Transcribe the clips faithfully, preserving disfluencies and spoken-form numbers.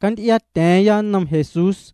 Cantia teya nam Jesus.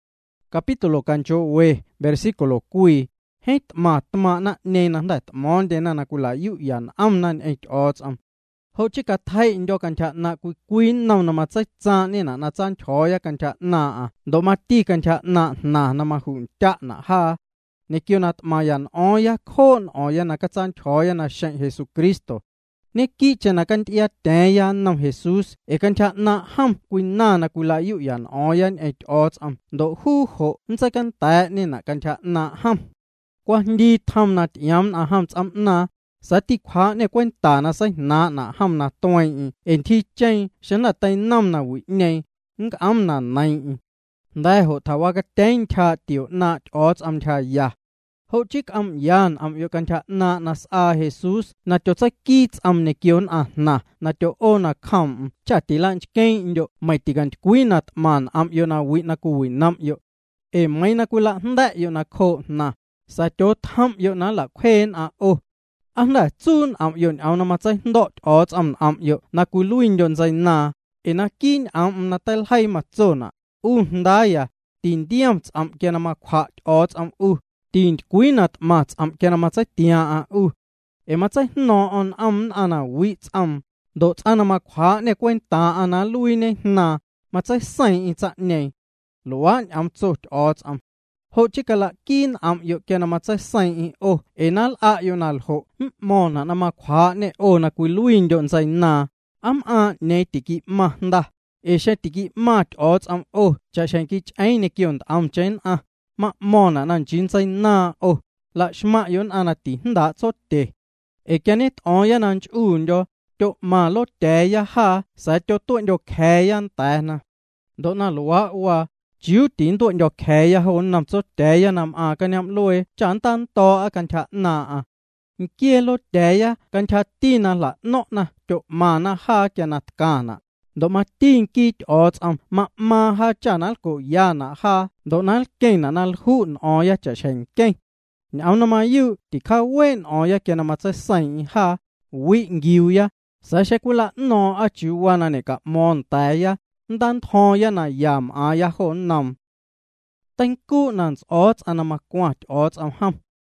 Capítulo cancho we, versículo kui. Heit ma tma na ne na dat mon de na na kula yu yan am nan eight odds am. Ho chika thai injo kancha na kui kui nam na ma tsai tsa ne na na tsan choya kancha na a. Do ma ti kancha na na na ma hun cha na ha. Ne kyo na tma yan oya khon oya na ka tsan choya na shen Jesus Cristo. Ne ki che na kantia teya nam Jesus e kancha na ham kui na na kula yu yan oyan eight odds am. Do hu ho nsa kan ta ne na kancha na ham. Qua đi thăm na tiêm na ham chăm na sa ti khóa ne quen ta na sai na na ham na toy en thi chen shen na tai nam na wi nei ng am na nai dai ho thawa ka ten cha tiu na os am cha ya ho chik am yan am yo kan cha na na sa Jesus na cho sai ki am ne kion a na na cho o na kham cha ti lan ken yo mai ti gan kui na man am yo na wi na ku wi nam yo e mai na ku la nda yo na kho na sa cho tham yo na la khen a o ang la chun am yon au na ma chai dot os am am yo na ku luin yon zai na e na kin am na tel hai ma chona u nda ya tin diam am ke na ma khwa os am u tin kuinat ma am ke na ma chai tia a u e ma chai no on am ana wi am do ana ma khwa ne kwen ta ana lui ne na ma chai sai i cha ne luan am chot os am ho chikala kin am yo ke na ma chai sai i o enal a yonal ho mo na na ma khwa ne o na ku luin don sai na am a ne tiki ma nda e she tiki ma os am o cha shan ki ai ne kion am chen a ma mo na nan jin sai na o la shma yon anati nda chotte e kenet o ya nan chun yo cho ma lo te ya ha sa cho tu yo khe yan ta na do na lwa wa chiu tin tuan yo khe ya hon nam so te ya nam a kan yam loi chan tan to a kan cha na a kia lo te ya kan cha ti na la no na cho ma na ha kya na ka na do ma tin ki os am ma ma ha cha na ko ya na ha do na ke na na hu o ya cha chen ke au na ma yu ti kha wen o ya ke na ma cha sai ha wi ngiu ya sa she kula no a chu wa na ne ka mon ta ya dan tho ya na yam a ya ho nam tan ku nan os anama kwat os am ham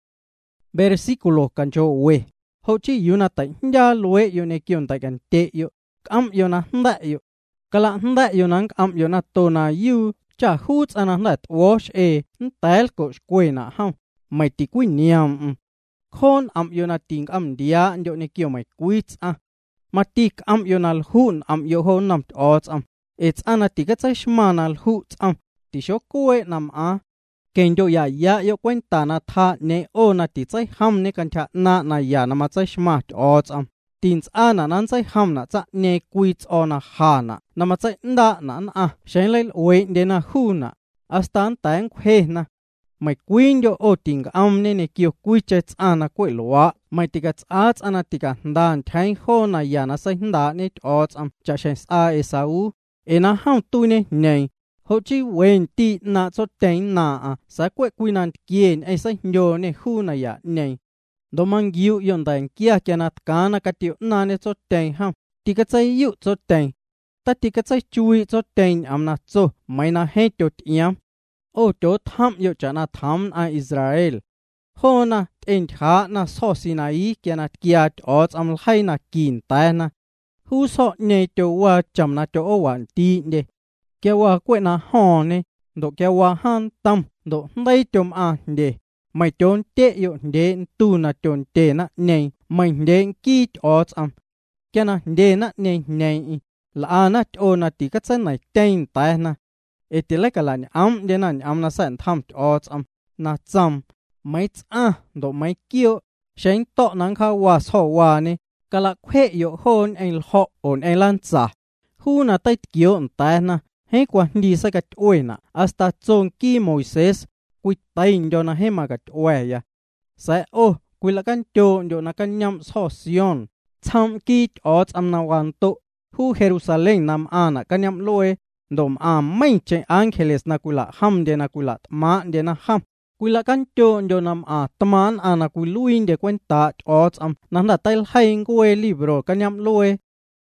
versículo kancho we ho chi yuna ta ya lue yo ne kyon ta kan te yo am yo na nda yo kala nda yo nan am yo na to na yu cha hut ana ndat wash e ntal ko kwe na ham mai ti kwi niam khon am yo na ting am dia yo ne kyo mai kwit a matik am yo na hun am yo ho nam os am it's anati ka tsai shmanal hu am ti shokwe nam a ken yo ya ya yo kwenta na tha ne o na ti tsai ham ne kan cha na na ya na ma tsai shma os am tins ana nan tsai ham na cha ne kwit ona ha na na ma tsai nda na a shen le we de na hu na astan tang khe na mai kwin yo o ting am ne ne kyo kwichet ana kwe loa mai ti ka tsat ana ti ka ndan thai ho na ya na sai nda ne os am cha shen a esau ena ham tu ne nei ho chi wen ti na cho ten na a sa kwe kwi nan kien ai sa nyo ne hu na ya nei do mang giu yon dan kia kenat kana ka ti na ne cho ten ham ti ka chai yu cho ten ta ti ka chai chui cho ten am na cho mai na he to tiam o to tham yo cha na tham a Israel ho na ten kha na so sinai kenat kia os am hai na kin ta na hu so ne to wa cham na to o wan ti de ke wa kwe na ho ne do ke wa han tam do dai chom a de mai chon te yo de tu na chon te na ne mai de ki os am ke na de na ne ne la na o na ti ka chen nai ten ta na e ti le ka la ni am de na am na san tham os am na cham mai a do mai kio shen to nan kha wa so wa ne kala kwe yo hon en ho on en lan za hu na tai kyo ta na he kwa ndi sa ka oi na hasta chong ki Moises kui tai yo na he ma ka oi ya sa o kui la kan cho yo na kan nyam so sion cham ki os am na wan to hu Jerusalem nam ana kan nyam loe dom a mai che angeles na kula ham de na kula ma de na ham Kula kan cho yo nam a taman ana kuluin de kwenta os am nanda tail haing kwe libro kanyam loe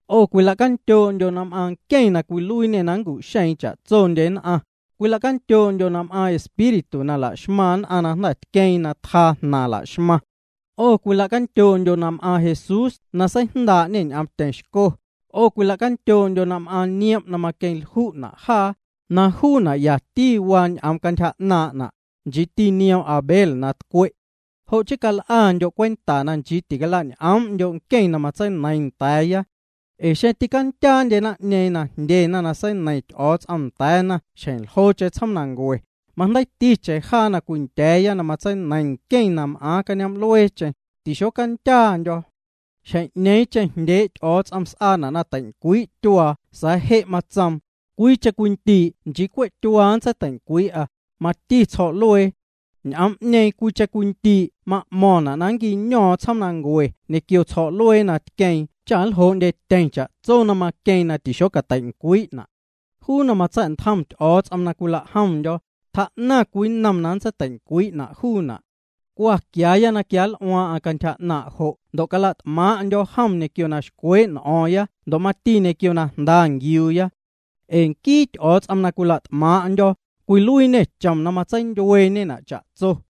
ô quy là căn chôn cho nam an kê na quy lui nè nắng cụ shay chả chôn đến à quy là căn chôn cho nam an espiritu na là shman ana na kê na tha na là shma ô quy là căn chôn cho nam an Jesus na say hda nên am tên cô ô quy là căn chôn cho nam an niệm na ma kê hu na ha na hu na ya ti wan am căn cha na na chỉ ti niệm Abel na quậy hậu chỉ cả an cho quen ta nan chỉ ti cái là am cho kê na ma say nine tay ya e she ti kan chan de na ne na de na na say nine odds am tay na shen ho che cham nang goi man dai ti che kha na kun te ya na ma say nine kê nam a kan yam loe che ti sho kan chan cho shen ne che de odds am sa na na tan kui tua sa he ma cham kui che kun ti chỉ quậy tua sa tan kui a ma ti cho loe nhắm này cú cha quân ti mà mòn à nang ki nhỏ chăm nang goi ne kêu cho lôi na keng chán hồn để tên cha cho na mà keng na ti shoka tên quý na hu na mà chán tham ở am na kula ham jo tha na quý nam nan sa tên quý na hu na qua kia ya na kia oa akan cha na ho do kalat ma jo ham ne kêu na skwe na oya do ma ti ne kêu na dang yu ya en ki ở am na kula ma jo quy lui nè chầm nằm mà tranh đuôi nè nè chả zo